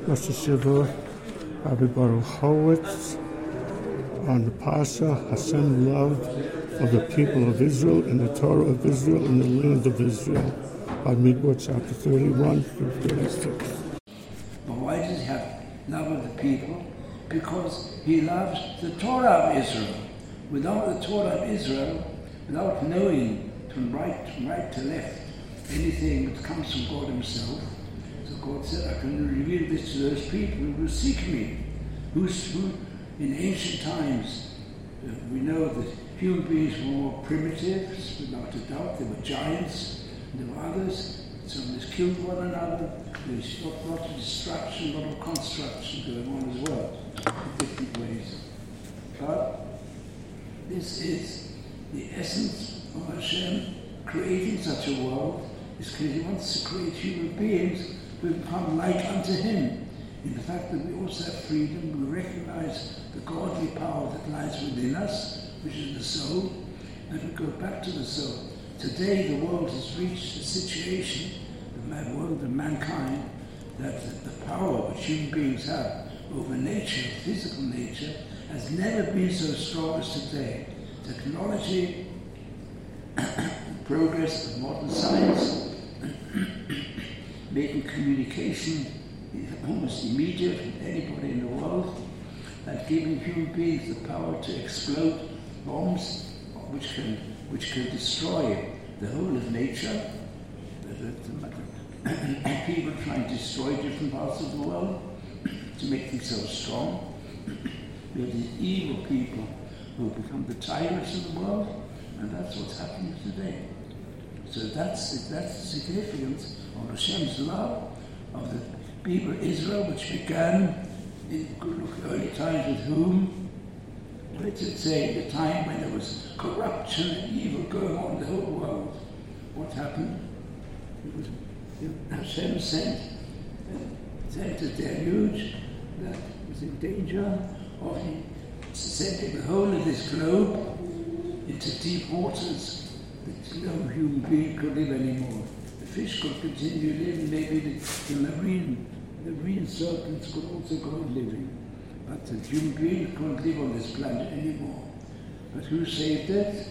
Rosh Hashiva, Rabbi Baruch Horowitz, on the Pasha, Hashem loved of the people of Israel and the Torah of Israel and the land of Israel, by Midbar chapter 31 through 36. But why does he have love of the people? Because he loves the Torah of Israel. Without the Torah of Israel, without knowing from right to left anything that comes from God himself, so God said, I can reveal this to those people who will seek me. Who in ancient times, we know that human beings were more primitive, without a doubt. There were giants, there were others. Some of us killed one another. There's a lot of destruction, a lot of construction going on as well, in different ways. But this is the essence of Hashem creating such a world, is because he wants to create human beings who become like unto him. In the fact that we also have freedom, we recognize the godly power that lies within us, which is the soul, and we go back to the soul. Today the world has reached a situation, the world of mankind, that the power which human beings have over nature, physical nature, has never been so strong as today. Technology, progress of modern science, making communication almost immediate with anybody in the world, and giving human beings the power to explode bombs which can destroy the whole of nature. And people trying to destroy different parts of the world to make themselves strong. We have these evil people who have become the tyrants of the world, and that's what's happening today. So that's the significance of Hashem's love of the people of Israel, which began in early times with whom? Let's say the time when there was corruption and evil going on in the whole world. What happened? Hashem sent a deluge that was in danger of sending the whole of this globe into deep waters that no human being could live anymore. The fish could continue living, maybe the marine serpents could also go on living, but the human being couldn't live on this planet anymore. But who saved it?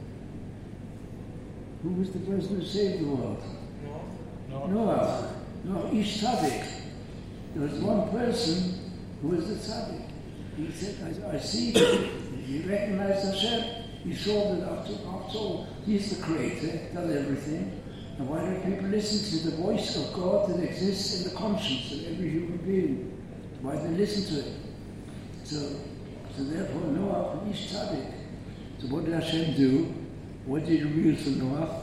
Who was the person who saved the world? Noah. No, Ish Tzaddik. There was one person who was the Tzaddik. He said, I see that. He recognized Hashem. He saw that after all, he's the creator, does everything. And why don't people listen to the voice of God that exists in the conscience of every human being? Why do they listen to it? So therefore Noah was Ish Tzaddik. So what did Hashem do? What did he reveal to Noah?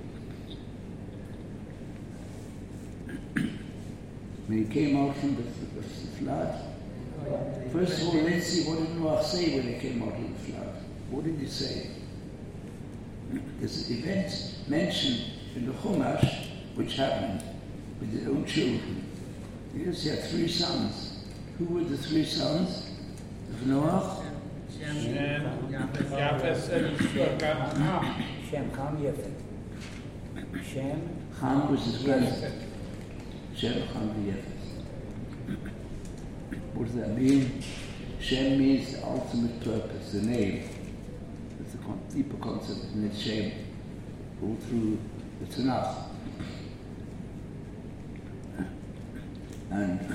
When he came out from the flood, first of all, let's see what did Noah say when he came out of the flood. What did he say? There's an event mentioned in the Chumash which happened with his own children. Yes, he had 3 sons. Who were the 3 sons of Noah? Shem, Ham, Yefet. Shem, Ham was his grandson. Shem, Ham, Yefet. What does that mean? Shem means the ultimate purpose, the name. It's a deeper concept than it's Shem, all through the Tanakh. And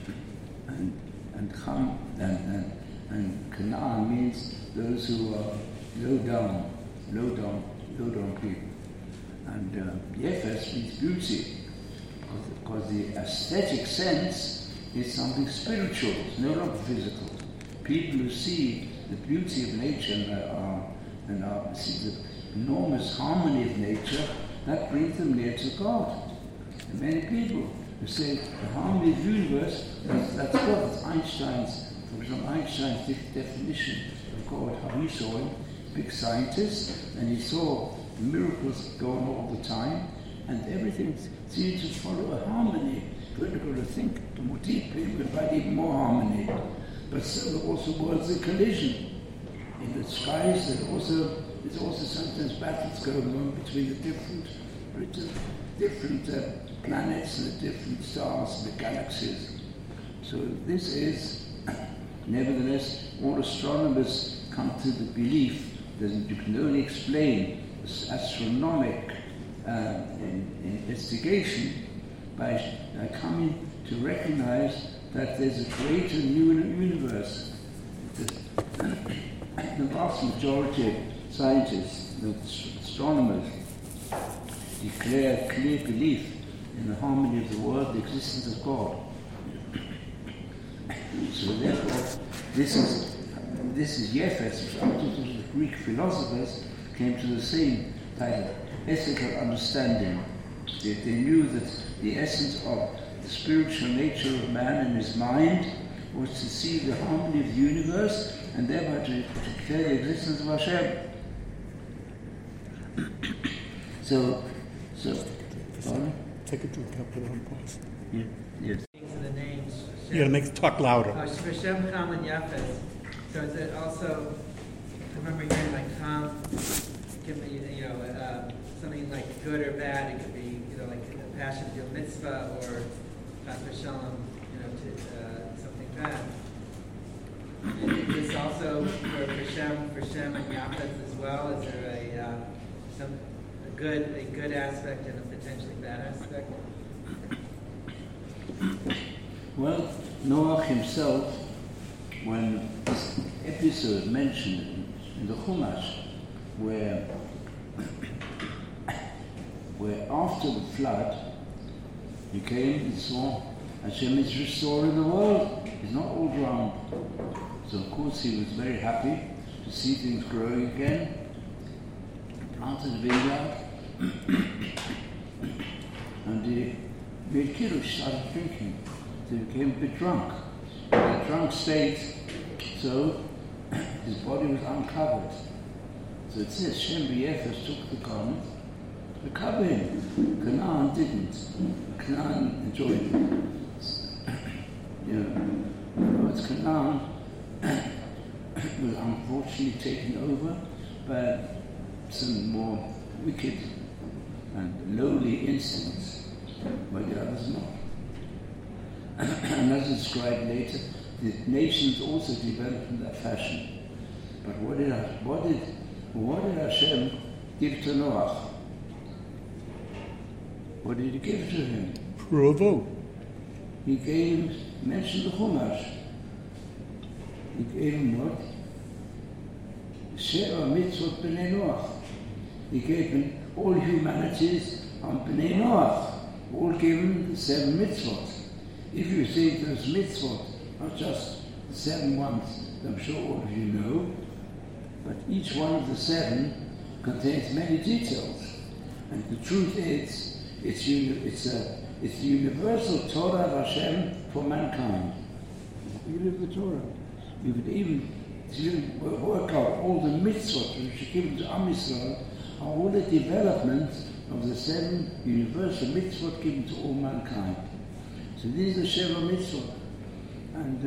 Ham and Canaan means those who are low down people. And Yefes means beauty, because the aesthetic sense is something spiritual, it's no longer physical. People who see the beauty of nature and see the enormous harmony of nature, that brings them near to God. And many people who say the harmony of the universe, that's God. It's Einstein's definition of God, how he saw him, big scientist, and he saw miracles going on all the time, and everything seems to follow a harmony. We're going to think more deeply, we can find even more harmony. But so there are also worlds of collision. In the skies, there's also sometimes battles going on between the different planets and the different stars and the galaxies. So this is, nevertheless, all astronomers come to the belief that you can only explain this astronomic investigation by coming to recognize that there's a greater universe. The vast majority of scientists, the astronomers, declare clear belief in the harmony of the world, the existence of God. So therefore, this is Yefes, which after the Greek philosophers came to the same type of ethical understanding. They knew that the essence of the spiritual nature of man and his mind was to see the harmony of the universe and thereby to declare the existence of Hashem. So, pardon? Take a drink, I'll put it on pause. Yeah. Yes. The names. You gotta make it talk louder. For Shem, Kam, and Yafet. So is it also, I remember hearing like Kam, give me, something like good or bad. It could be, like the passion to do a mitzvah, or for Shalom, to something bad. And is this also for Shem and Yafet as well? Is there a good aspect and a potentially bad aspect? Well, Noach himself, when this episode mentioned in the Chumash, where after the flood, he came and saw Hashem is restoring the world. It's not all drowned. So of course he was very happy to see things growing again. Planted a vineyard, and he made kiddush, started drinking. So he became a bit drunk. In a drunk state, so his body was uncovered. So it says Shem B'Yefes took the garment to cover him. Canaan didn't. Canaan enjoyed it. Canaan was unfortunately taken over by some more wicked and lowly instincts, but the others not. And as described later, the nations also developed in that fashion. But what did Hashem give to Noach? What did he give to him? Bravo. He gave him, mentioned the Chumash. He gave him what? Sheva mitzvot b'nei Noach. He gave him all humanities on b'nei Noach. All gave him the 7 mitzvot. If you think those mitzvot are just the 7 ones, I'm sure all of you know, but each one of the 7 contains many details. And the truth is, it's the universal Torah of Hashem for mankind. You live the Torah. You could even work out all the mitzvot which are given to Am Yisrael are all the development of the 7 universal mitzvot given to all mankind. So these are the Sheva mitzvot. And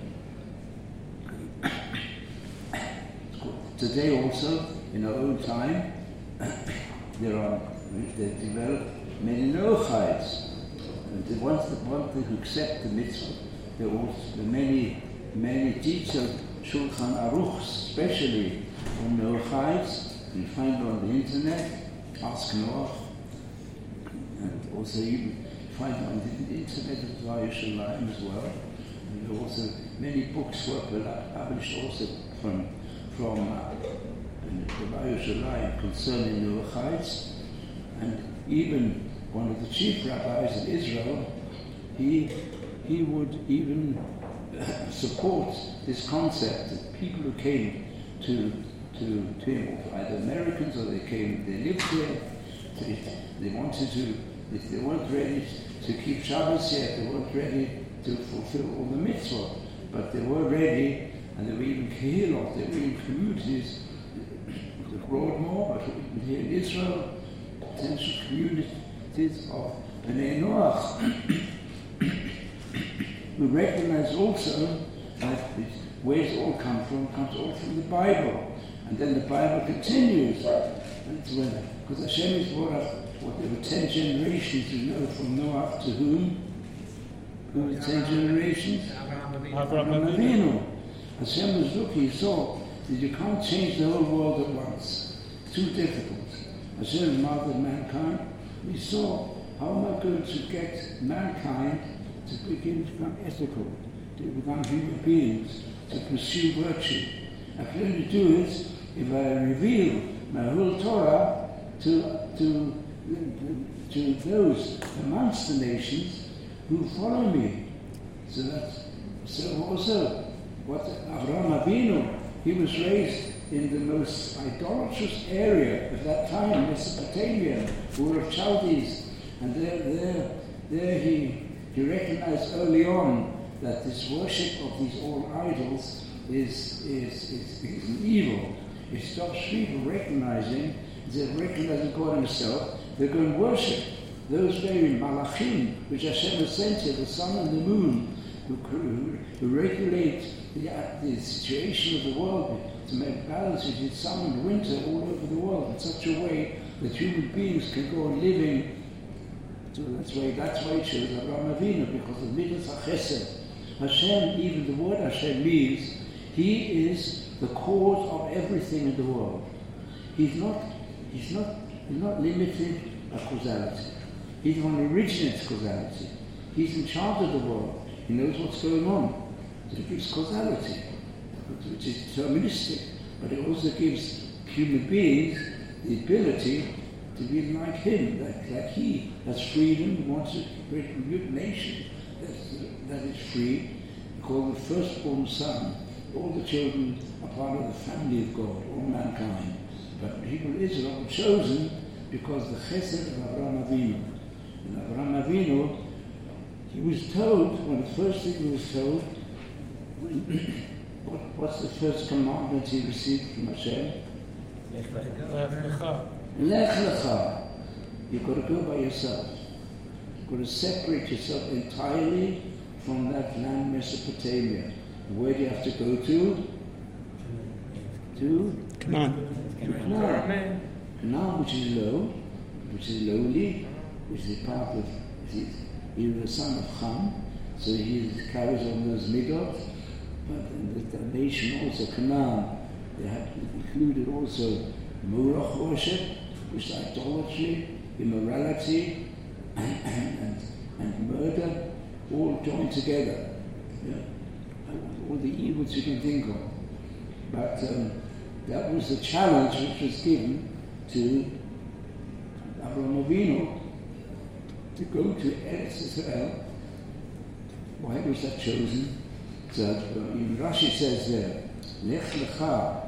today also, in our own time, they develop many Noachites. And the ones that want to accept the mitzvah, there are also many detailed Shulchan Aruchs, especially on Noachites. You find on the internet, Ask Noach, and also you find on the internet of Yerushalayim as well. And there are also many books were published also from the Yerushalayim concerning Noachites. And even one of the chief rabbis in Israel, he would even support this concept that people who came to him, either Americans or they lived here, they wanted to, if they weren't ready to keep Shabbos yet, they weren't ready to fulfill all the mitzvot, but they were ready, and there were even kehilot, there were even communities, the Broadmoor, but even here in Israel, potential communities of Bnei Noach. We recognize also that where it all comes all from the Bible. And then the Bible continues. Because Hashem is brought up, there were 10 generations, from Noach to whom? Who was 10 generations? Avraham Avinu. Avinu. Hashem was looking, he saw that you can't change the whole world at once. It's too difficult. Hashem mothered mankind. We saw how am I going to get mankind to begin to become ethical, to become human beings, to pursue virtue. I can only do it if I reveal my whole Torah to those amongst the nations who follow me. So also, what Avraham Avinu, he was raised in the most idolatrous area of that time, Mesopotamia, Ur of Chaldees, and there he recognized early on that this worship of these old idols is evil. It stops people recognizing, instead of recognizing God himself, they're going to worship those very malachim which Hashem has sent here, the sun and the moon, who regulate the situation of the world to make balance between summer and winter all over the world in such a way that human beings can go on living. So that's why it shows Avraham Avinu, because of midas hachesed. Hashem, even the word Hashem means, he is the cause of everything in the world. He's not limited by causality. He's the one who originates causality. He's in charge of the world. He knows what's going on. So he gives causality, which is deterministic, but it also gives human beings the ability to be like him, like he has freedom, he wants to create a new nation that is free, called the firstborn son. All the children are part of the family of God, all mankind. But the people of Israel were chosen because the chesed of Avraham Avinu. And Avraham Avinu, he was told, one of the first things he was told, what's the first commandment he received from Hashem? Lech lecha. You've got to go by yourself. You've got to separate yourself entirely from that land, Mesopotamia. Where do you have to go to? To Canaan. Canaan, which is low, which is lowly, which is a part of, he was the son of Ham, so he carries on those midot. But the nation also, Canaan, they had included also Murach worship, which is idolatry, immorality, and murder, all joined together. Yeah. All the evils you can think of. But that was the challenge which was given to Avraham Avinu to go to Eretz Israel. Why was that chosen? So in Rashi says there, Lech lecha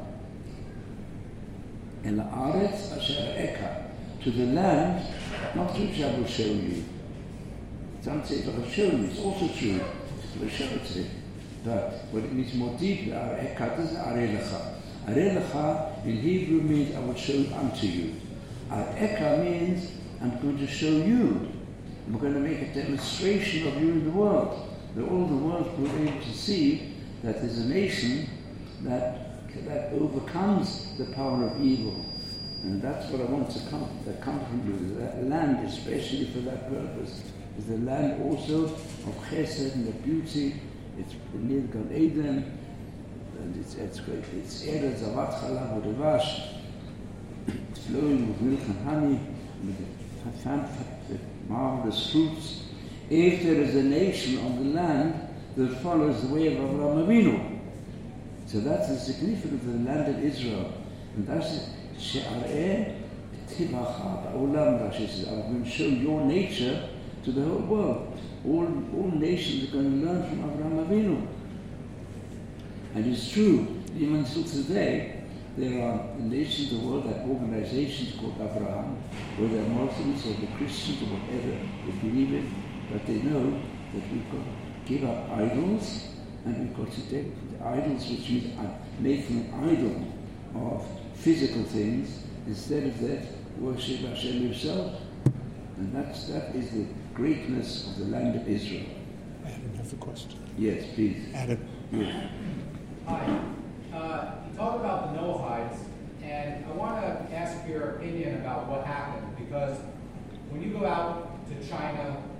el haaretz asher eka, to the land, not to which I will show you. Some say, but I've shown you, it's also true. We'll show it to you. But what it means more deeply, eka doesn't arei lecha. Arei lecha in Hebrew means I will show unto you. Eka means I'm going to show you. I'm going to make a demonstration of you in the world. That all the world will be able to see that there's a nation that overcomes the power of evil. And that's what I want to come from you. That land, especially for that purpose, is the land also of chesed and the beauty. It's near Gan Eden, and it's great. It's Eretz Zavat Chalav U'Devash. It's flowing with milk and honey, with the marvelous fruits. If there is a nation on the land that follows the way of Avraham Avinu, so that's the significance of the land of Israel, and that's it. She'areh tivacha ba'olam, Rashi says, I'm going to show your nature to the whole world. All nations are going to learn from Avraham Avinu. And it's true, even still today, there are nations of the world, like organizations called Avraham, whether they're Muslims or the Christians or whatever they believe in, but they know that we've got to give up idols, and we've got to take the idols, which means making an idol of physical things, instead of that, worship Hashem himself. And that is the greatness of the land of Israel. Adam has a question. Yes, please. Adam. Yes. Hi. You talk about the Noahites, and I want to ask your opinion about what happened, because when you go out to China,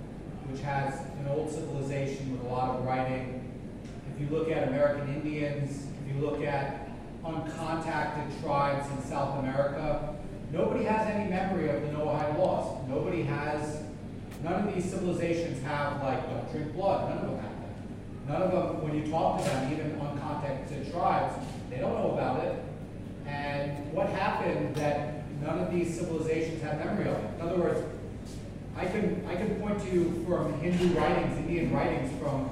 which has an old civilization with a lot of writing. If you look at American Indians, if you look at uncontacted tribes in South America, nobody has any memory of the Noahide laws. None of these civilizations have, like, don't drink blood. None of them have that. None of them, when you talk to them, even uncontacted tribes, they don't know about it. And what happened that none of these civilizations have memory of it? In other words, I can point to you from Hindu writings, Indian writings from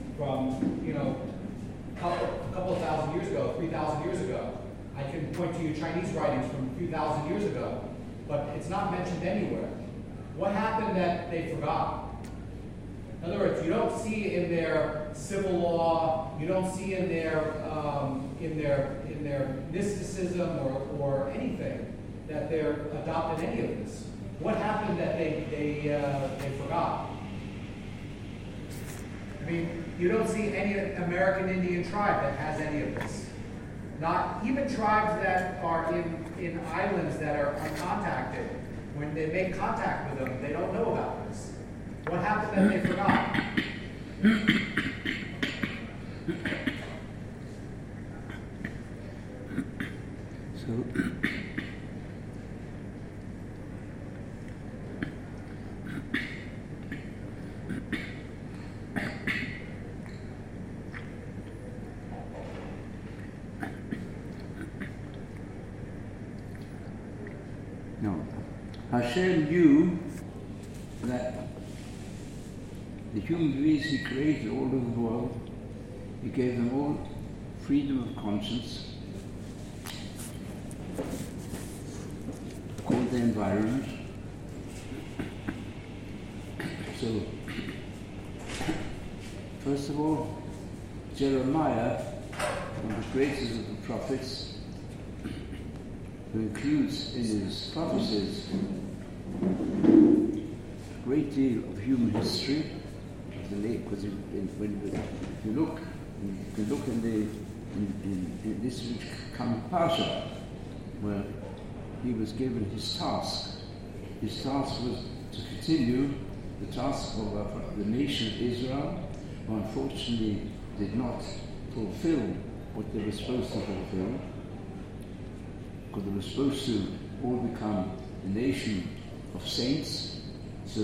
a couple of thousand years ago, 3,000 years ago. I can point to you Chinese writings from a few thousand years ago, but it's not mentioned anywhere. What happened that they forgot? In other words, you don't see in their civil law, you don't see in their mysticism or anything that they're adopted any of this. What happened that they forgot? I mean, you don't see any American Indian tribe that has any of this. Not even tribes that are in islands that are uncontacted. When they make contact with them, they don't know about this. What happened that they forgot? Hashem knew that the human beings He created all over the world, He gave them all freedom of conscience, called the environment. So, first of all, Jeremiah, one of the greatest of the prophets, who includes in his prophecies a great deal of human history of the lake. Because if you look in this coming Parsha, where he was given his task. His task was to continue the task of the nation of Israel, who unfortunately did not fulfill what they were supposed to fulfill, because they were supposed to all become a nation of saints, so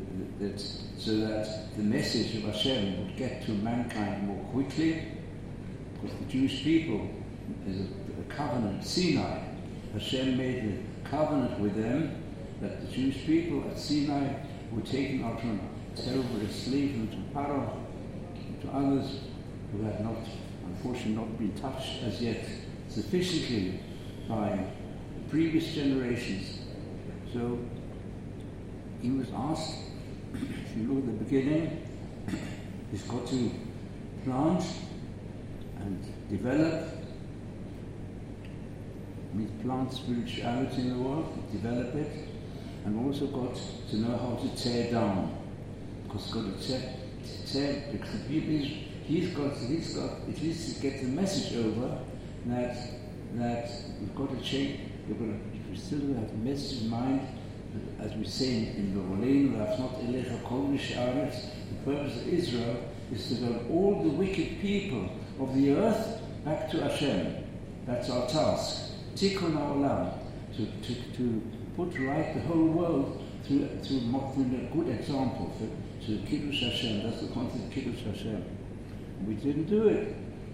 that the message of Hashem would get to mankind more quickly, because the Jewish people, as a covenant, Sinai, Hashem made a covenant with them that the Jewish people at Sinai were taken out from terrible enslavement to Pharaoh, to others who had not, unfortunately, not been touched as yet sufficiently by the previous generations. So he was asked, if you look at the beginning, he's got to plant and develop, plant spirituality in the world, develop it, and also got to know how to tear down, because he's got to tear, because the people he's got at least to get the message over that we've got to change. We still have the message in mind, as we say in the Rolin, the purpose of Israel is to turn all the wicked people of the earth back to Hashem. That's our task. Tikkun Ha'olam, to put right the whole world through a good example, to Kiddush Hashem. That's the concept of Kiddush Hashem. We didn't do it.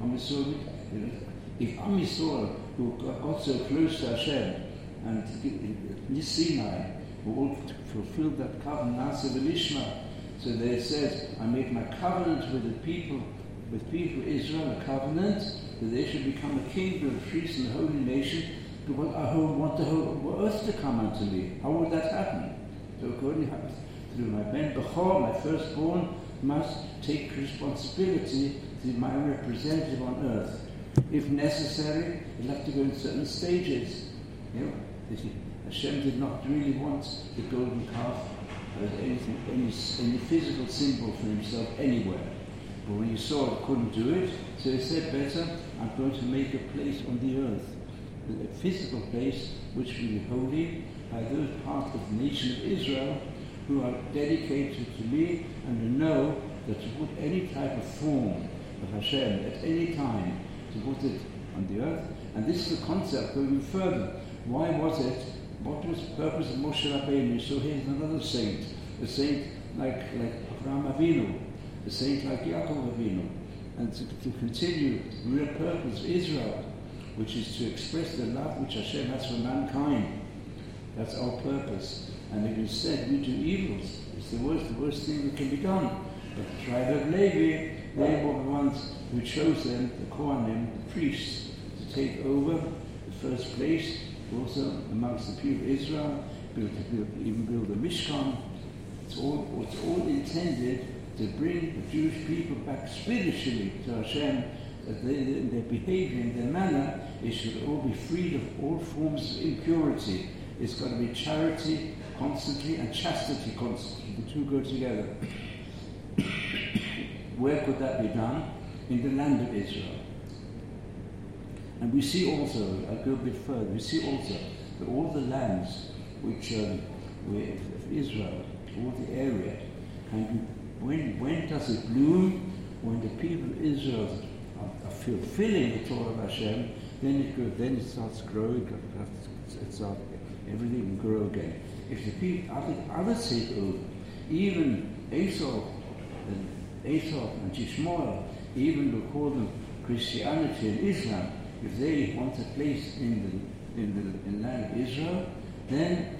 If Am Yisrael, who got so close to Hashem, and Sinai, who all fulfilled that covenant, Nasa v'Lishma, so they said, I make my covenant with the people, of Israel, a covenant, that they should become a kingdom, a priest, and a holy nation, because I want the whole earth to come unto me. How would that happen? So it could only happen through my Ben Bechor, my firstborn, must take responsibility to be my representative on earth. If necessary, he'll have to go in certain stages. Hashem did not really want the golden calf as any physical symbol for himself anywhere. But when he saw it couldn't do it, so he said, better, I'm going to make a place on the earth, a physical place which will be holy by those parts of the nation of Israel who are dedicated to me and who know that to put any type of form of Hashem at any time, to put it on the earth. And this is the concept going further. Why was it? What was the purpose of Moshe Rabbeinu? So here's another saint, a saint like Avraham Avinu, a saint like Yaakov Avinu, and to continue the real purpose of Israel, which is to express the love which Hashem has for mankind. That's our purpose. And if instead we do evils, it's the worst thing that can be done. But the tribe of Levi, they were the ones who chose them, the Kohanim, the priests, to take over the first place, also amongst the people of Israel, even build the Mishkan. It's all intended to bring the Jewish people back spiritually to Hashem, that in their behavior, in their manner, it should all be freed of all forms of impurity. It's got to be charity constantly and chastity constantly. The two go together. Where could that be done? In the land of Israel. And we see also, I'll go a bit further, we see also that all the lands which of Israel, all the area, and when does it bloom? When the people of Israel are fulfilling the Torah of Hashem, then it starts growing, everything will grow again. If the people, others take over, even Esau and Ishmael, even we call them Christianity and Islam, if they want a place in the land of Israel, then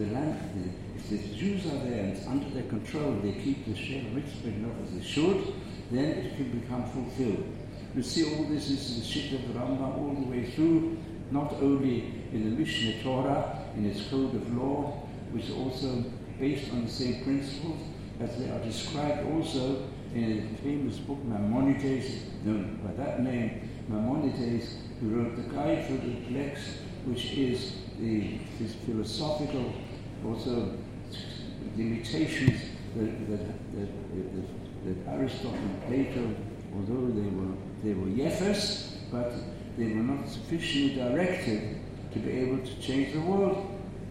if the Jews are there and it's under their control, they keep the Shema Mitzvah enough as they should, then it can become fulfilled. You see all this is the Shit of the Rambam all the way through, not only in the Mishneh Torah, in its code of law, which is also based on the same principles, as they are described also in the famous book Maimonides, known by that name, Maimonides, who wrote the Guide for the Plex, which is his philosophical, also limitations that Aristotle and Plato, although they were yefes, but they were not sufficiently directed to be able to change the world,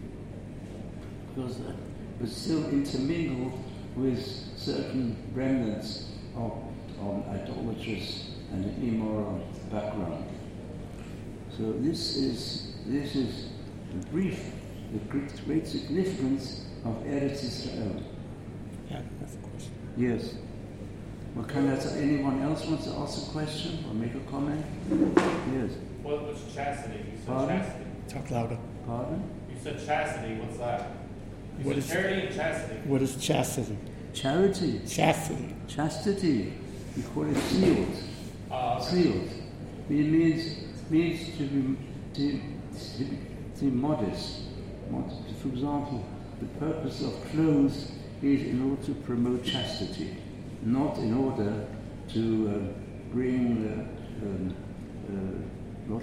because it was still intermingled with certain remnants of idolatrous and immoral background. So this is the great significance of Eretz Israel. Yeah, that's a question. Yes. Well, anyone else wants to ask a question or make a comment? Yes. What was chastity? You said Pardon? chastity. Talk louder. Pardon? You said chastity. What's that? You What said is- charity and chastity. What is chastity? Charity. Chastity. Chastity. We call it sealed. Okay. Sealed. It means to be modest. For example, the purpose of clothes is in order to promote chastity, not in order to bring a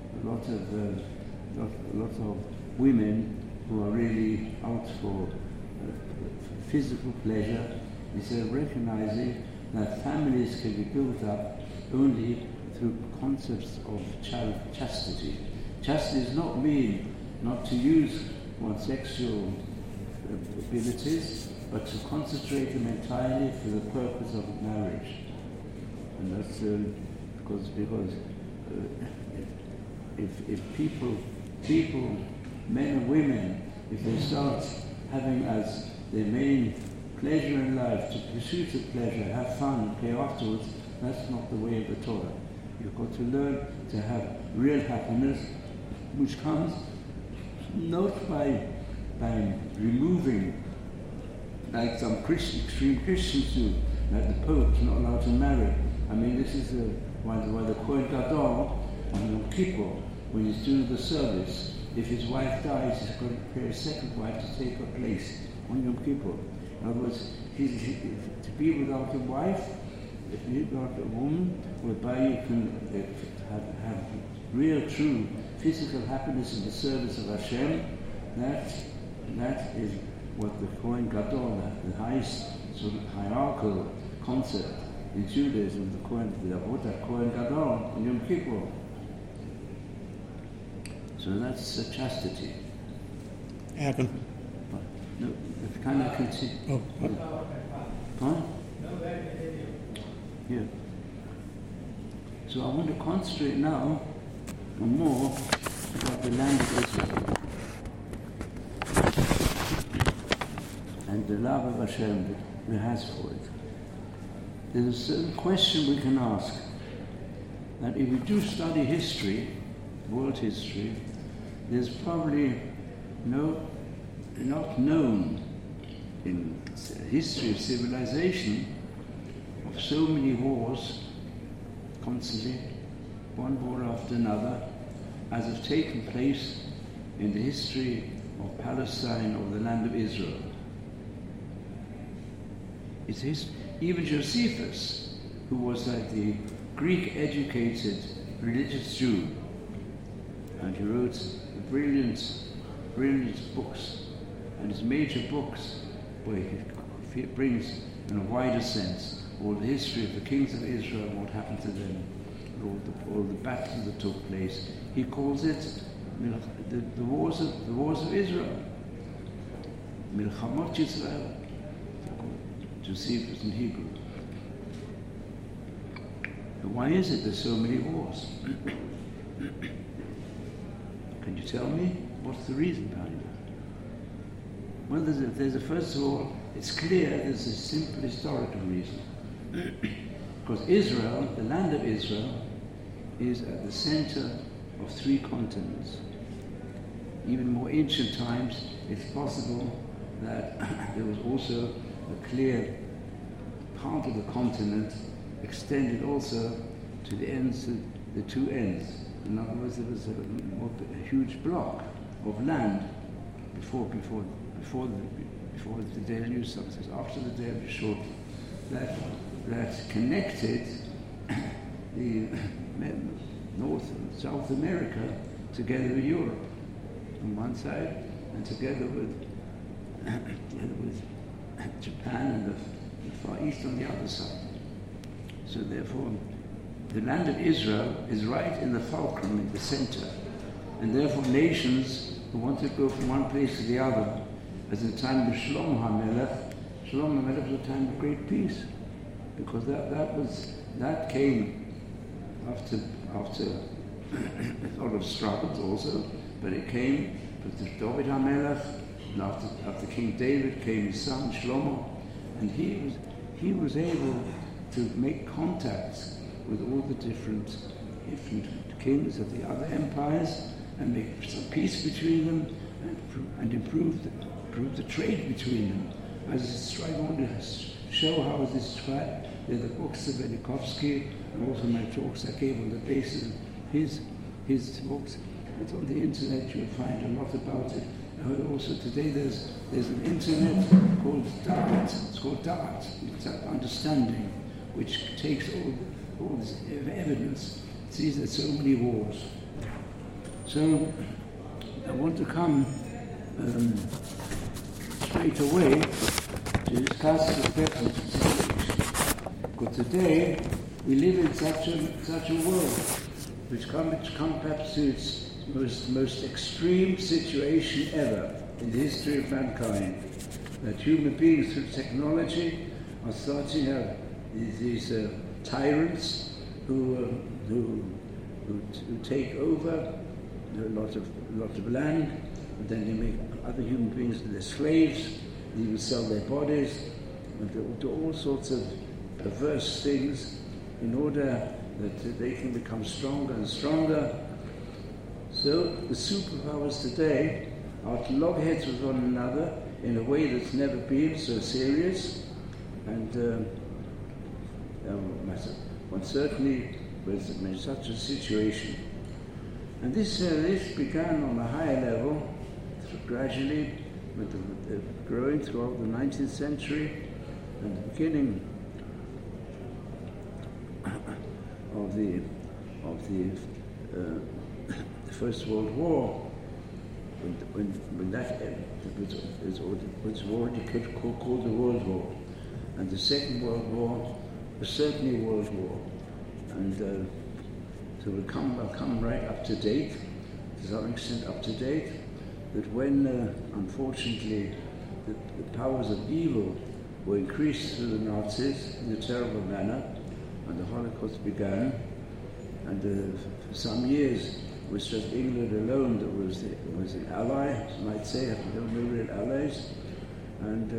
lot of women who are really out for physical pleasure. Instead of recognizing that families can be built up only through concepts of chastity. Chastity does not mean not to use one's sexual abilities, but to concentrate them entirely for the purpose of marriage. And that's because if people, men and women, if they start having as their main pleasure in life to pursuit of pleasure, have fun, pay afterwards, that's not the way of the Torah. You've got to learn to have real happiness, which comes not by removing, like some extreme Christians do, that the Pope's not allowed to marry. I mean, this is why the Kohen Gadol on Yom Kippur, when he's doing the service, if his wife dies, he's got to prepare a second wife to take her place on Yom Kippur. In other words, to be without a wife, if you're not a woman, whereby you can have real, true physical happiness in the service of Hashem, that is what the Kohen Gadol, the highest sort of hierarchical concept in Judaism, the Kohen Gadol on Yom Kippur. So that's chastity. Adam. No. If can I continue? Oh, Huh? Yeah. So I want to concentrate now on more about the land of Israel and the love of Hashem that He has for it. There's a certain question we can ask, that if we do study history, world history, there's probably not known in the history of civilization of so many wars, constantly, one war after another, as have taken place in the history of Palestine or the land of Israel. Even Josephus, who was like the Greek-educated religious Jew, and he wrote brilliant books, and his major books, where he brings in a wider sense all the history of the kings of Israel, what happened to them, all the battles that took place. He calls it the wars of Israel, Milchamot Yisrael, Josephus in Hebrew. But why is it there's so many wars? Can you tell me what's the reason behind it? Well, first of all, it's clear there's a simple historical reason. Because Israel, the land of Israel, is at the center of 3 continents. Even more ancient times, it's possible that there was also a clear part of the continent extended also to the ends, the 2 ends. In other words, there was a huge block of land before the day of New Success, after the day of Yeshua, that connected the North and South America together with Europe on one side, and together with Japan and the Far East on the other side. So therefore, the land of Israel is right in the fulcrum, in the center, and therefore nations who want to go from one place to the other, as in the time of Shlomo HaMelech was a time of great peace, because that came after a lot of struggles also, but it came with David HaMelech, and after King David came his son Shlomo, and he was able to make contacts with all the different kings of the other empires and make some peace between them and improve the trade between them. As I want to show how it is described, there are the books of Velikovsky and also my talks I gave on the basis of his books. It's on the internet, you'll find a lot about it. And also today there's an internet called DART. It's called DART. It's understanding, which takes all this evidence, sees there's so many wars. So I want to come straight away to discuss the present situation. Because today we live in such a world which come perhaps to its most extreme situation ever in the history of mankind. That human beings through technology are starting to have these tyrants who take over a lot of land, and then they make other human beings their slaves, they even sell their bodies, and do all sorts of perverse things in order that they can become stronger and stronger. So the superpowers today are at loggerheads with one another in a way that's never been so serious, and one certainly was in such a situation. And this began on a higher level, gradually, growing throughout the 19th century, and the beginning of the First World War, when that was already called the World War, and the Second World War was certainly a World War, and so we'll come right up to date, to some extent up to date, that when unfortunately the powers of evil were increased through the Nazis in a terrible manner, and the Holocaust began. And for some years, it was just England alone that was an ally, you might say. There were no real allies. And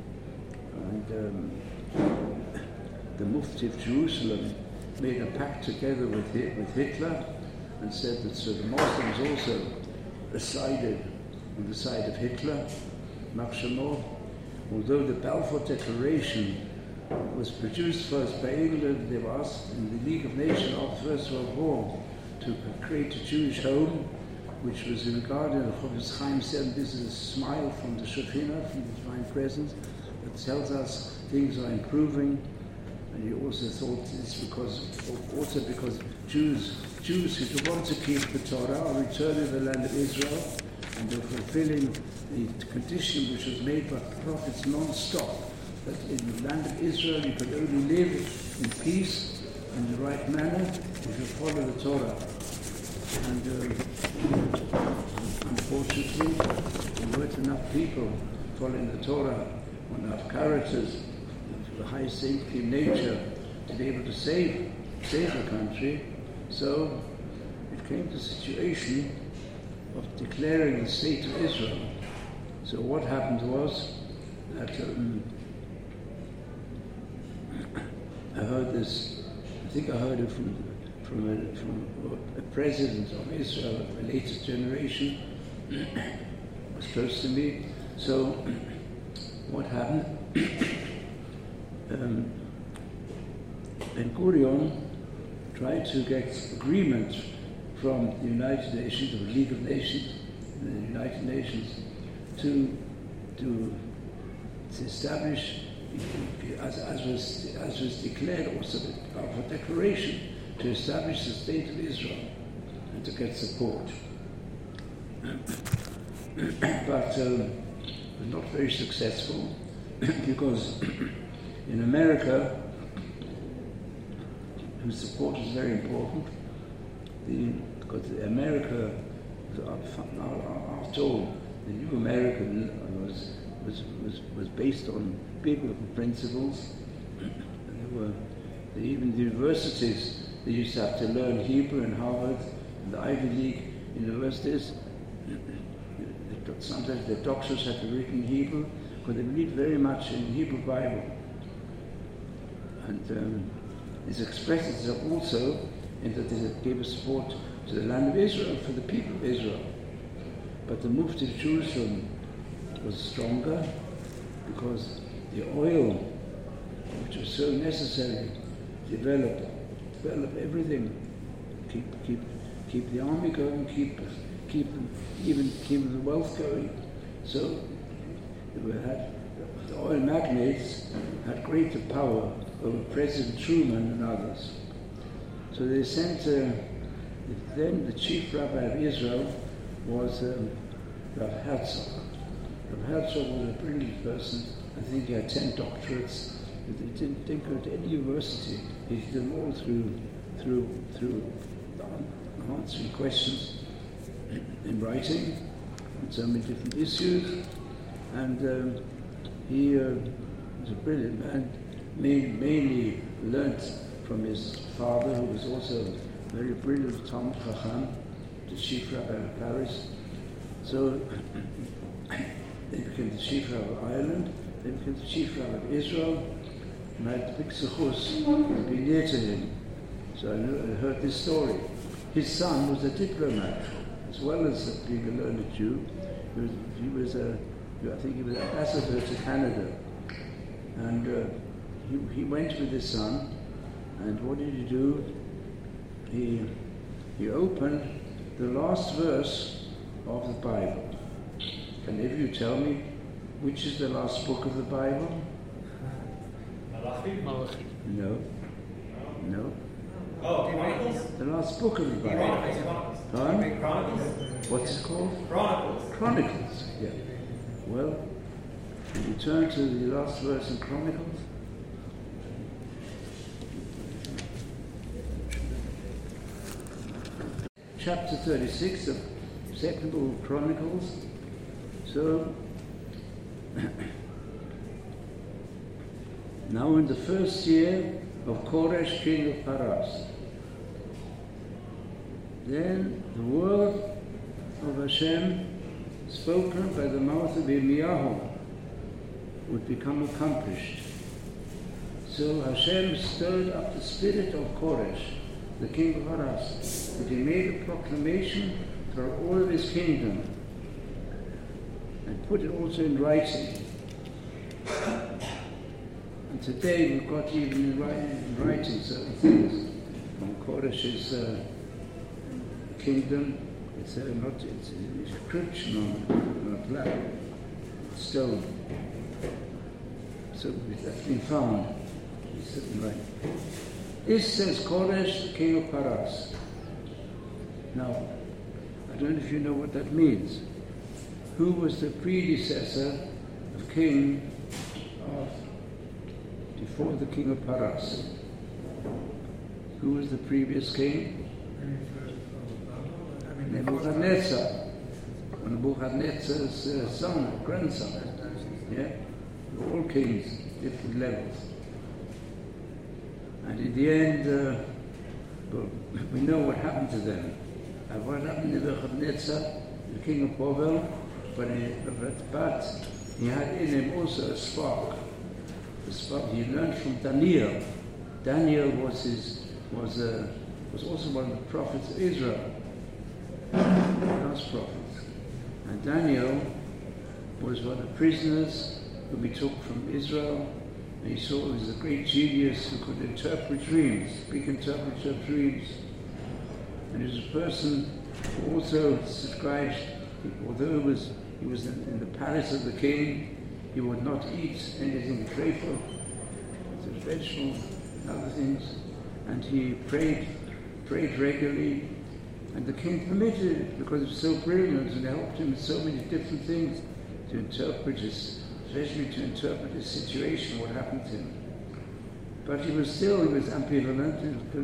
the Mufti of Jerusalem made a pact together with Hitler and said that so the Muslims also sided on the side of Hitler, Marshall. Although the Balfour Declaration was produced first by England, they were asked in the League of Nations after the First World War to create a Jewish home, which was regarded, and Chofetz Chaim said, this is a smile from the Shekhinah, from the Divine Presence, that tells us things are improving. And he also thought this because Jews who want to keep the Torah are returning to the land of Israel, and they're fulfilling the condition which was made by the prophets non-stop, that in the land of Israel you can only live in peace in the right manner if you follow the Torah. And unfortunately, there weren't enough people following the Torah, enough characters of the high saintly nature to be able to save the country. So it came to a situation of declaring the state of Israel. So what happened was that I heard this. I think I heard it from a president of Israel, the latest generation, was close to me. So what happened? Ben-Gurion tried to get agreement from the United Nations, or the League of Nations, the United Nations, to establish, as was declared also a declaration, to establish the state of Israel and to get support. But was not very successful because in America, whose support is very important, because America, after all, the new America was based on biblical principles. Even the universities, they used to have to learn Hebrew in Harvard and the Ivy League universities. Sometimes their doctors had to read in Hebrew, because they believed very much in the Hebrew Bible. And this expressed itself also in that they gave a support to the land of Israel, for the people of Israel. But the Mufti of Jerusalem was stronger, because the oil, which was so necessary, develop everything, keep the army going, keep the wealth going. So the oil magnates had greater power over President Truman and others. So they sent, then the chief rabbi of Israel was Rav Herzog. Rav Herzog was a brilliant person. I think he had 10 doctorates. He didn't go to any university. He did them all through answering questions in writing on so many different issues. And he was a brilliant man. Mainly learnt from his father, who was also a very brilliant Talmud Chacham, the chief rabbi of Paris. So they became the chief rabbi of Ireland, they became the chief rabbi of Israel, and I had the big zechus to be near to him. So I heard this story. His son was a diplomat, as well as being a learned Jew. He was I think he was ambassador to Canada. And he went with his son, and what did he do? He opened the last verse of the Bible. Can any of you tell me which is the last book of the Bible? Malachi. No. Oh, Chronicles? The last book of the Bible. Huh? Chronicles? What's it called? Chronicles. Chronicles, yeah. Well, if you turn to the last verse in Chronicles, chapter 36 of Second Book of Chronicles. So Now in the first year of Koresh, king of Paras, then the word of Hashem spoken by the mouth of Yirmiyahu would become accomplished. So Hashem stirred up the spirit of Koresh, the king of Paras, that he made a proclamation for all of his kingdom and put it also in writing. And today we've got even in writing certain things from Koresh's kingdom. It's inscription on a plaque, stone. So that's been found. It's sitting right. This says Koresh, the king of Paras. Now, I don't know if you know what that means. Who was the predecessor of king before the king of Paras? Who was the previous king? Nebuchadnezzar. Nebuchadnezzar's son, grandson. Yeah? All kings, different levels. And in the end, we know what happened to them. And what happened to Nebuchadnezzar, the king of Babel, but he had in him also a spark. The spark he learned from Daniel. Daniel was also one of the prophets of Israel, the last prophets. And Daniel was one of the prisoners whom he took from Israel. And he saw he was a great genius who could interpret dreams, big interpreter of dreams. And he was a person who also described, although he was in the palace of the king, he would not eat anything grateful, vegetables and other things. And he prayed regularly. And the king permitted it because it was so brilliant and helped him with so many different things to interpret especially to interpret his situation, what happened to him. But he was ambivalent.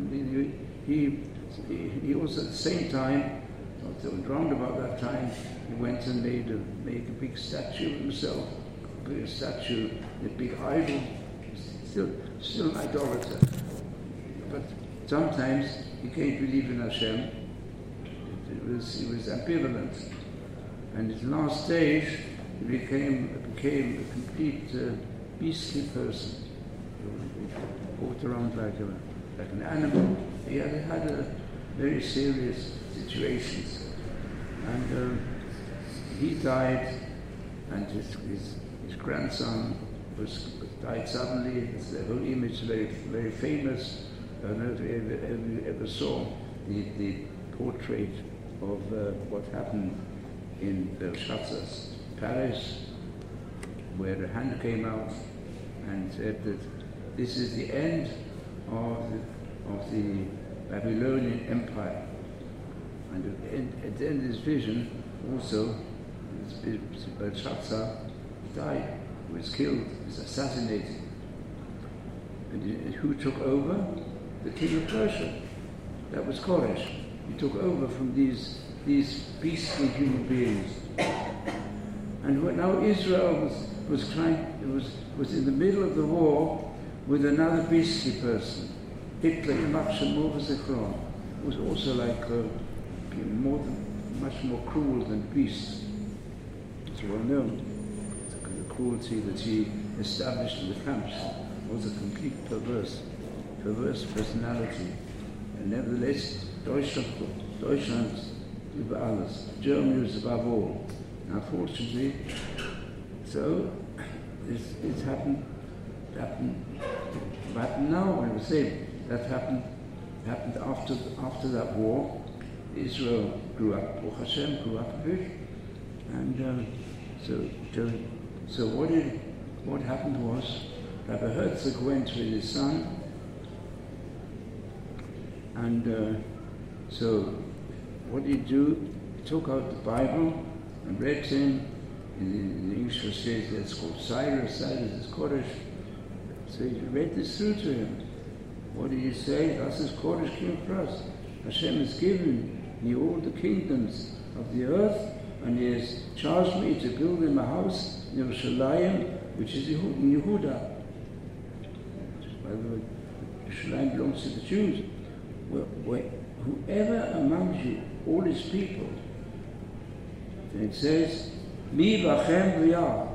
He also at the same time, around about that time, he went and made a big statue of himself, a big idol, still an idolater. But sometimes he came to believe in Hashem. He was ambivalent. And his last stage, he became a complete beastly person. He walked around like an animal. He had a very serious situations. And he died, and his grandson died suddenly. The whole image is very, very famous. I don't know if you ever saw the portrait of what happened in Belshazzar's palace, where a hand came out and said that this is the end of the Babylonian Empire. And at the end of this vision, also, Belshazzar died, was killed, was assassinated. And who took over? The king of Persia. That was Koresh. He took over from these beastly human beings. And now Israel was in the middle of the war with another beastly person. Hitler, was also like much more cruel than beasts. It's well known. The cruelty that he established in the camps was a complete perverse personality. And nevertheless, Deutschland über alles. Germany was above all. Unfortunately, so it's happened now. I was saying that happened after that war. Israel grew up. Hashem grew up a bit, and so what happened was Rabbi Herzog went with his son, and so what did he do? He took out the Bible and read him. In the English says that's called Cyrus is Koresh. So he read this through to him. What did he say? Das is Koresh king of Paras. Hashem has given me all the kingdoms of the earth and he has charged me to build him a house in Yerushalayim, which is in Yehuda. By the way, Yerushalayim belongs to the Jews. Whoever among you, all his people, then it says, Mi bachem v'yah.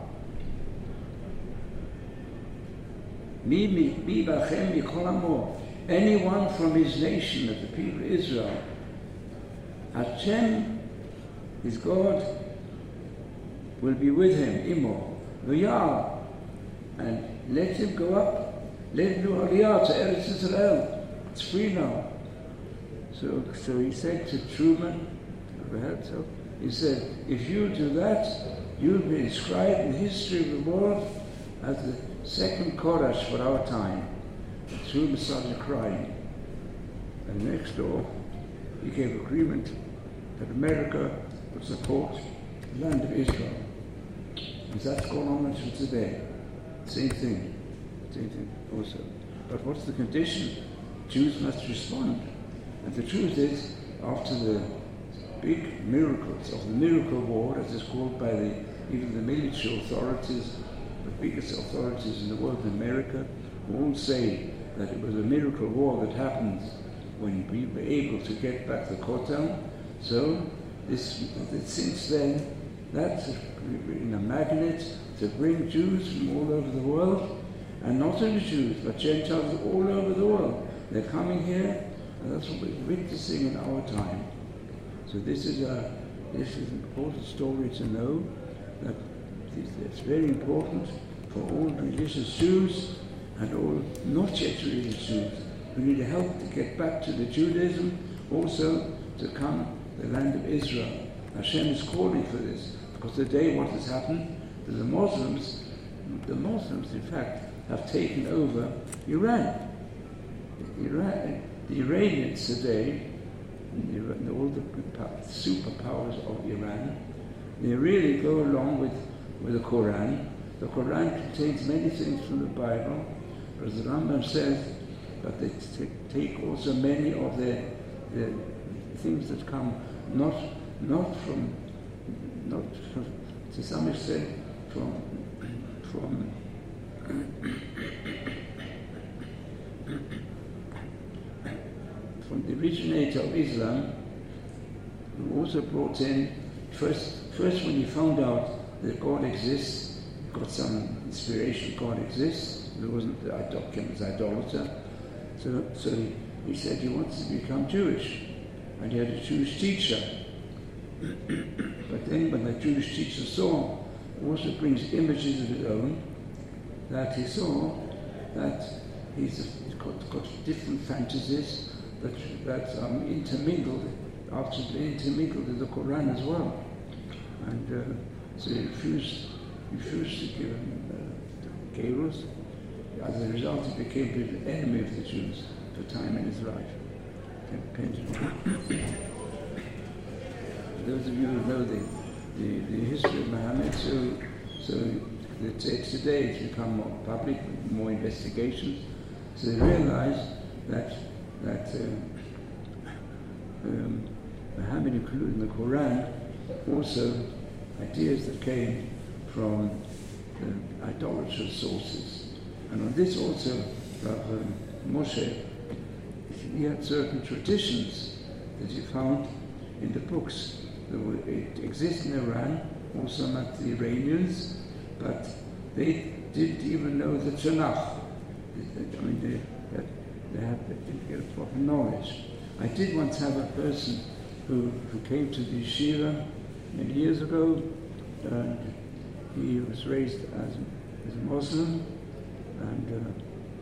Mi bachem mikol amo. Anyone from his nation, of the people of Israel, Hashem, his God, will be with him, imo, v'yah, and let him go up, let him do aliyah to Eretz Yisrael. It's free now. So he said to Truman, he said, if you do that, you'll be inscribed in the history of the world as the second Koresh for our time. And Truman started crying. And next door, he gave agreement that America would support the land of Israel. And that's gone on until today. Same thing also. But what's the condition? Jews must respond. And the truth is, after the big miracles of the miracle war, as it's called by even the military authorities, the biggest authorities in the world, in America, who all say that it was a miracle war that happened when we were able to get back the Kotel. So since then, that's in a magnet to bring Jews from all over the world, and not only Jews, but Gentiles all over the world. They're coming here, and that's what we're witnessing in our time. So this is an important story to know, that it's very important for all religious Jews and all not yet religious Jews who need help to get back to the Judaism, also to come to the land of Israel. Hashem is calling for this, because today what has happened to the Muslims in fact have taken over Iran. The Iranians today, all the superpowers of Iran, they really go along with the Quran. The Quran contains many things from the Bible, but as the Rambam says, but they take also many of the things that come not to some extent from the originator of Islam, who also brought in first when he found out that God exists, got some inspiration. God exists. There wasn't the idolater. So he said he wanted to become Jewish, and he had a Jewish teacher. But then when the Jewish teacher saw, also brings images of his own, that he saw that he's got different fantasies that intermingled, absolutely intermingled with the Quran as well. And so he refused to give him Gerus. As a result, he became an enemy of the Jews for time in his life. Those of you who know the history of Muhammad, so today it's become more public, more investigations. So they realized that Muhammad included in the Quran also ideas that came from the idolatrous sources. And on this also, Moshe, he had certain traditions that he found in the books. It exists in Iran, also among the Iranians, but they didn't even know the Tanakh. They didn't get proper knowledge. I did once have a person who came to the yeshiva many years ago, and he was raised as a Muslim, and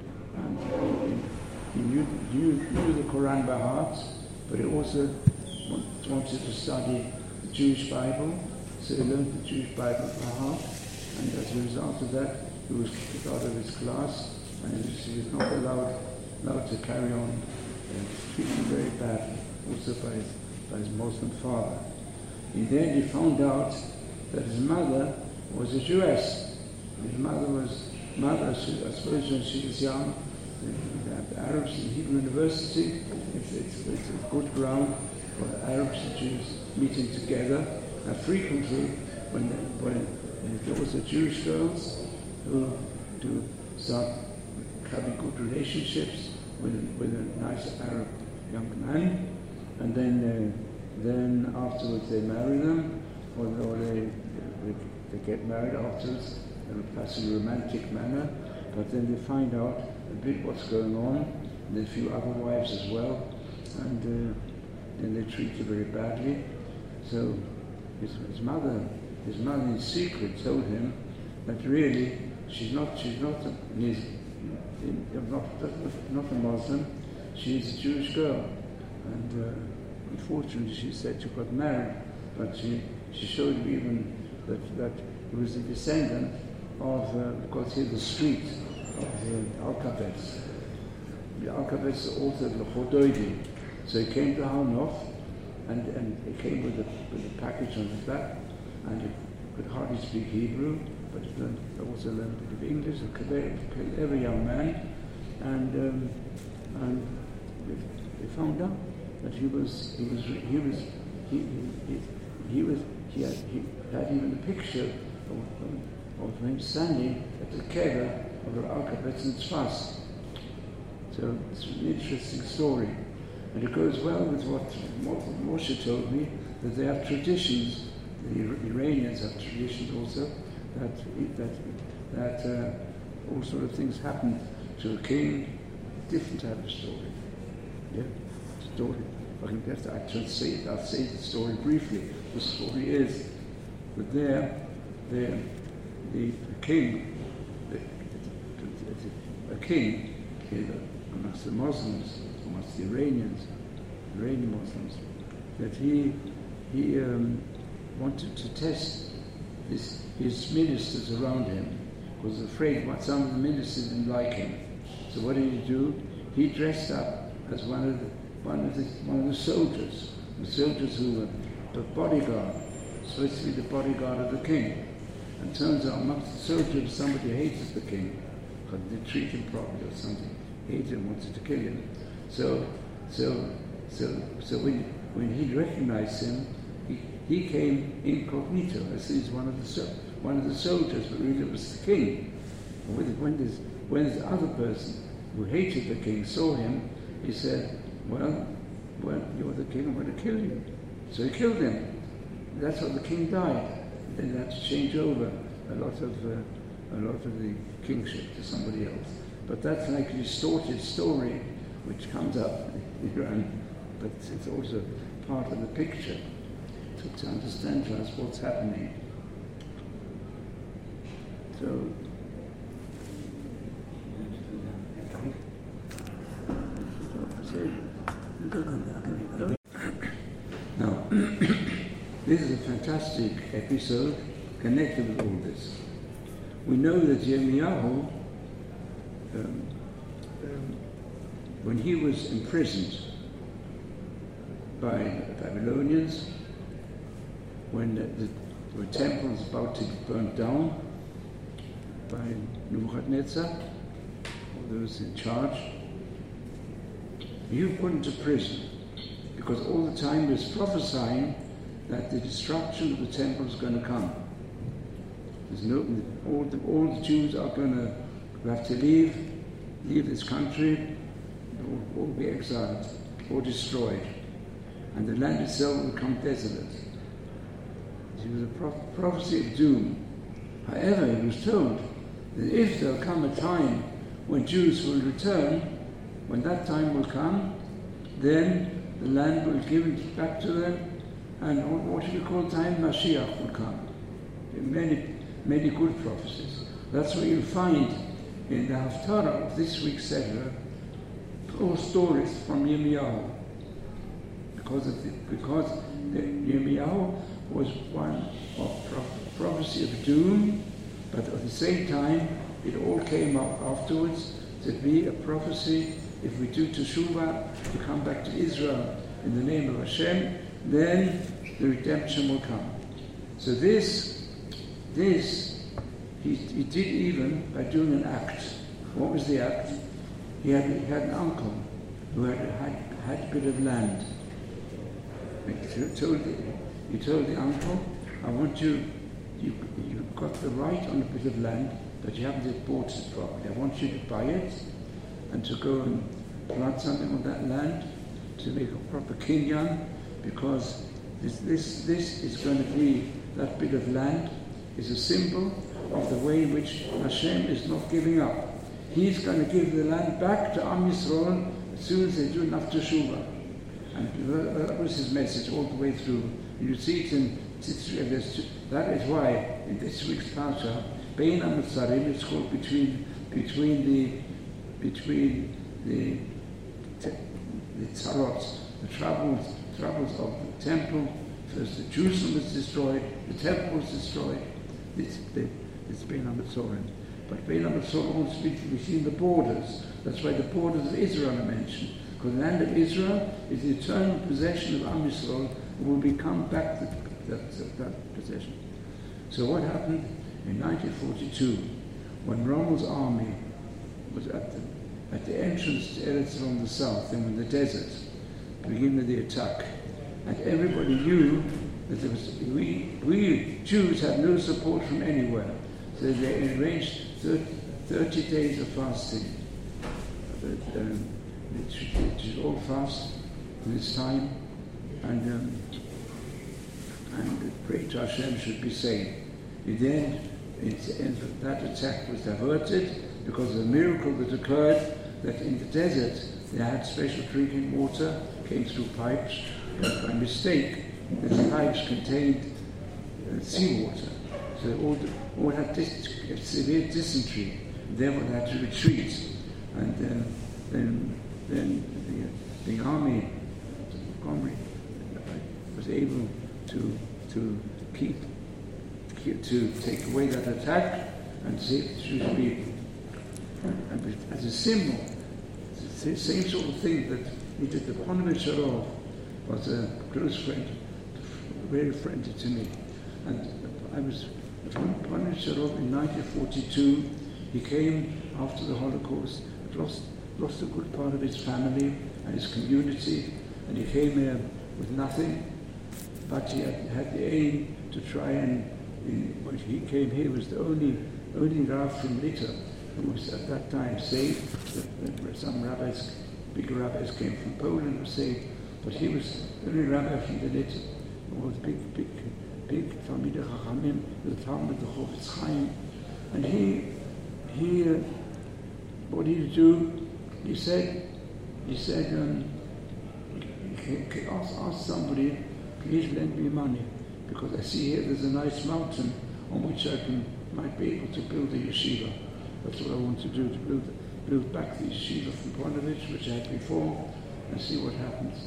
he knew the Quran by heart, but he also wanted to study the Jewish Bible, so he learned the Jewish Bible by heart, and as a result of that, he was kicked out of his class, and he was not allowed to carry on, treated very badly, also by his Muslim father. And then he found out that his mother was a Jewess. His mother, I suppose when she was young, the Arabs in Hebrew University, it's a good ground for Arabs and Jews meeting together. frequently, when there was a Jewish girls who do start having good relationships with a nice Arab young man, and then afterwards they marry them, or they get married afterwards in a passing romantic manner, but then they find out a bit what's going on, and a few other wives as well, and then they treat her very badly. So his mother in secret told him that really she's not a Muslim, she's a Jewish girl, and unfortunately she said she got married, but she showed him even that he was a descendant of, because he's the street of Alkabetz. The Alkabetz is also the Chodoidi. So he came to Hanoch, and he came with a package on his back, and he could hardly speak Hebrew, but he also learned a bit of English, a clever young man, and they found out that he had even a picture of him standing at the kever of the Alkabetz in Tzfas. So it's an interesting story. And it goes well with what Moshe told me, that they have traditions, the Iranians have traditions also, that all sort of things happen to a king, different type of story. Yeah, story. I can get that. I'll say the story briefly. The story is that the king, a king amongst the Muslims, amongst the Iranian Muslims, that he wanted to test his ministers around him, because he was afraid what some of the ministers didn't like him. So what did he do? He dressed up as one of the soldiers, who were the bodyguard, supposed to be the bodyguard of the king. And turns out amongst the soldiers somebody hated the king, because they didn't treat him properly or something. Hated him, wanted to kill him. So when he recognized him, he came incognito, as he's one of the soldiers, but really it was the king. And when this other person who hated the king saw him, he said, well, you're the king, I'm going to kill you. So he killed him. That's how the king died. Then they had to change over a lot of the kingship to somebody else. But that's like a distorted story which comes up in Iran, but it's also part of the picture to understand to us what's happening. So, now, this is a fantastic episode connected with all this. We know that Yirmiyahu, when he was imprisoned by the Babylonians, when the temple was about to be burnt down by Nebuchadnezzar, or those in charge, he was put into prison, because all the time he was prophesying that the destruction of the temple is going to come. All the Jews are going to have to leave this country, all be exiled, or destroyed, and the land itself will become desolate. It was a prophecy of doom. However, it was told that if there will come a time when Jews will return, when that time will come, then the land will be given back to them, and what we call time, Mashiach will come. Many good prophecies. That's what you'll find in the Haftarah of this week's Seder, all stories from Yirmiyahu. Because Yirmiyahu was one of prophecy of doom, but at the same time, it all came up afterwards to be a prophecy. If we do teshuvah, to come back to Israel in the name of Hashem, then the redemption will come. So this he did even by doing an act. What was the act? He had an uncle who had a bit of land. He told the uncle, I want you've got the right on a bit of land, but you haven't yet bought it properly. I want you to buy it and to go and plant something on that land to make a proper kinyan, because this is going to be, that bit of land is a symbol of the way in which Hashem is not giving up. He's going to give the land back to Am Yisrael as soon as they do enough teshuvah. And that was his message all the way through. You see it in Tzitz. That is why in this week's Parsha, Bein HaMetzarim is called between the tzarot, the troubles of the temple. First the Jerusalem was destroyed, the temple was destroyed. It's Bein HaMetzarim. But Bein HaMetzarim wants to be between the borders. That's why the borders of Israel are mentioned. Because the land of Israel is the eternal possession of Am Yisrael, and will become back that possession. So what happened in 1942, when Rommel's army was at the entrance to Eretz Yisrael in the south, and in the desert, beginning of the attack, and everybody knew that there was, we Jews had no support from anywhere, so they arranged 30 days of fasting. It should all fast in this time, and pray to Hashem should be saved. That attack was diverted because of the miracle that occurred, that in the desert they had special drinking water, came through pipes, but by mistake the pipes contained seawater. So they all had severe dysentery, and therefore they had to retreat. And then the army was able to take away that attack and save the Jewish people. And as a symbol, the same sort of thing that he did. The Ponevezh Sharov was a close friend, very friendly to me. And I was Ponevezh Sharov in 1942. He came after the Holocaust, lost a good part of his family and his community, and he came here with nothing, but he had the aim to try and, when he came here, was the only Rav from Lita who was at that time saved. Some rabbis, big rabbis came from Poland and were saved, but he was the only rabbi from the Lita, who was big Talmidei Chachamim, the Talmud, the Chofetz Chaim, and he what did he do? He said, ask somebody, please lend me money, because I see here there's a nice mountain on which might be able to build a yeshiva. That's what I want to do, to build back the yeshiva from Ponevezh, which I had before, and see what happens.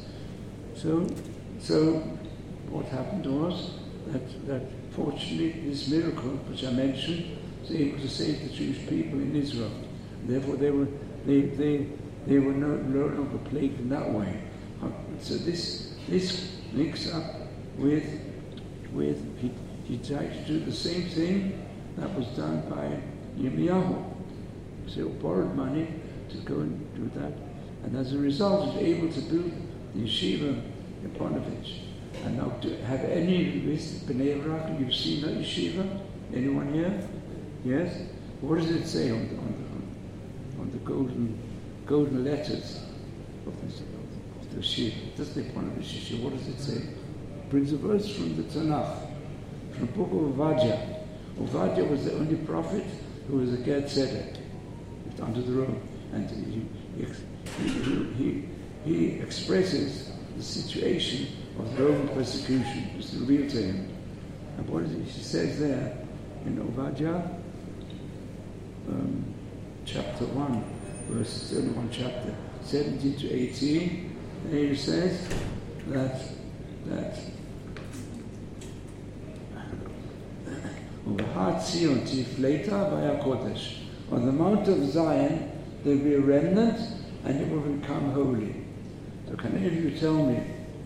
So what happened was that fortunately this miracle, which I mentioned, was able to save the Jewish people in Israel. Therefore they were no longer plagued in that way. So this links up with he tried to do the same thing that was done by Yirmiyahu. So he borrowed money to go and do that, and as a result he was able to build the yeshiva in Ponevezh. And now to have any Bnei Brak, you've seen that yeshiva? Anyone here? Yes? What does it say on the golden letters of the yeshiva? Doesn't it Ponevezh yeshiva? What does it say? It brings a verse from the Tanakh, from the book of Ovadia. Ovadia was the only prophet who was a Ger Tzedek, under the Rome, and he expresses the situation of the Roman persecution. It's revealed to him. And what is it? He says there in Ovadia, chapter 1, verse 31, chapter 17 to 18, and he says that on the Mount of Zion there will be a remnant and it will become holy. So can any of you tell me?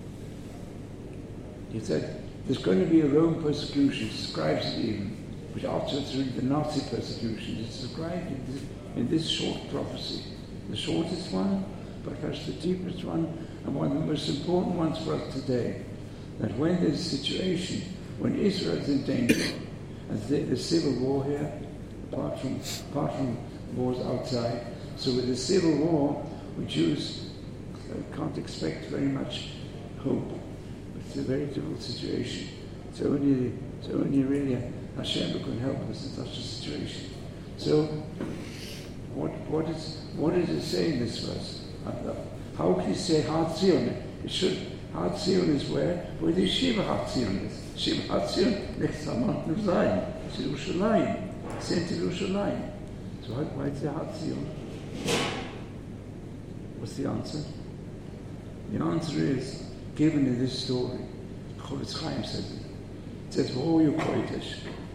He said there's going to be a Roman persecution, describes it even, which afterwards will be the Nazi persecution. It's described in this short prophecy. The shortest one, but perhaps the deepest one, and one of the most important ones for us today. that when there's a situation, when Israel is in danger, and there's civil war here, apart from wars outside, so with the civil war, we Jews can't expect very much hope. It's a very difficult situation. It's only really Hashem who can help us in such a situation. So, what does it say in this verse? How can you say Har Zion? It should. Har Zion is where the Yeshiva Har Zion is. Yeshiva Har Zion next to Mount of Zion. It's Yerushalayim. Sent to Yerushalayim. So why is it Har Zion? What's the answer? The answer is given in this story. Chofetz Chaim said it. It says, "V'ho yu kodesh."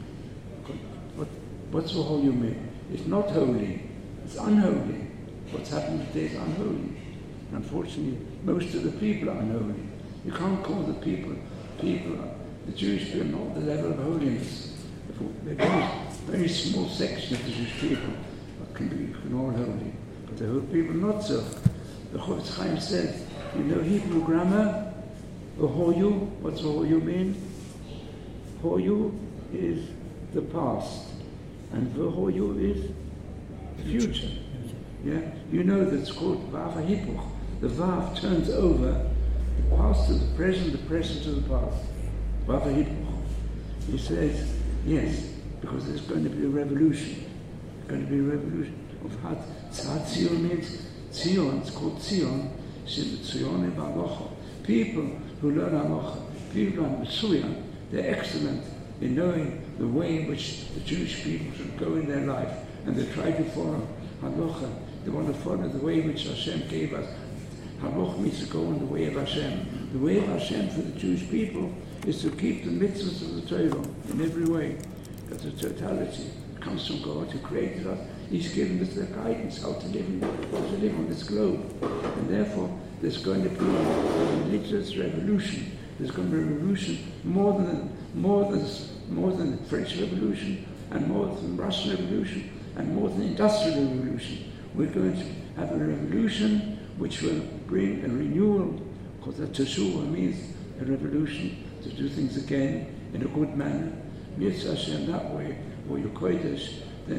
What's v'ho yu mean? It's not holy. It's unholy. What's happened today is unholy. Unfortunately, most of the people are unholy. You can't call the people, the Jewish people, not the level of holiness. A very small section of the Jewish people can all holy. But the whole people not so. The Chofetz Chaim says, you know Hebrew grammar? V'hoyu, what's v'hoyu mean? Hoyu is the past, and v'hoyu is the future. Yeah, you know that's called Vav HaHipuch. The Vav turns over the past to the present to the past. Vav HaHipuch. He says, yes, because there's going to be a revolution. There's going to be a revolution of Tzion means Tzion. It's called Tzion. Tzion Halacha. People who learn Halacha, people who are Mesuyan, they're excellent in knowing the way in which the Jewish people should go in their life, and they try to follow Halacha. They want to follow the way which Hashem gave us. Halacha means to go in the way of Hashem. The way of Hashem for the Jewish people is to keep the mitzvahs of the Torah in every way. That's a totality. It comes from God who created us. He's given us the guidance how to live on this globe. And therefore, there's going to be a religious revolution. There's going to be a revolution more than the French Revolution, and more than the Russian Revolution, and more than the Industrial Revolution. We're going to have a revolution which will bring a renewal, because the Teshuvah means a revolution, to do things again in a good manner. Mitzvah Hashem that way, or your Kodesh,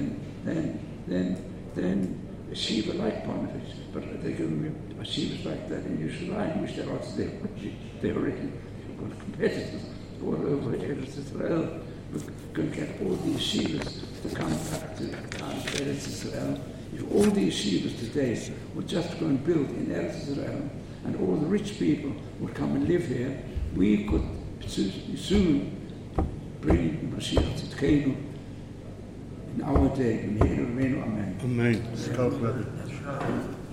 then Yeshiva like Ponevezh, but they're going to be Yeshivas like that in Yerushalayim, which they're already got competitors all over Eretz Israel. We're going to get all the yeshivas to come back to Eretz Israel. If all the yeshivas today would just go and build in Eretz Israel, and all the rich people would come and live here, we could soon bring Mashiach Tzidkenu in our day. Amen. Amen.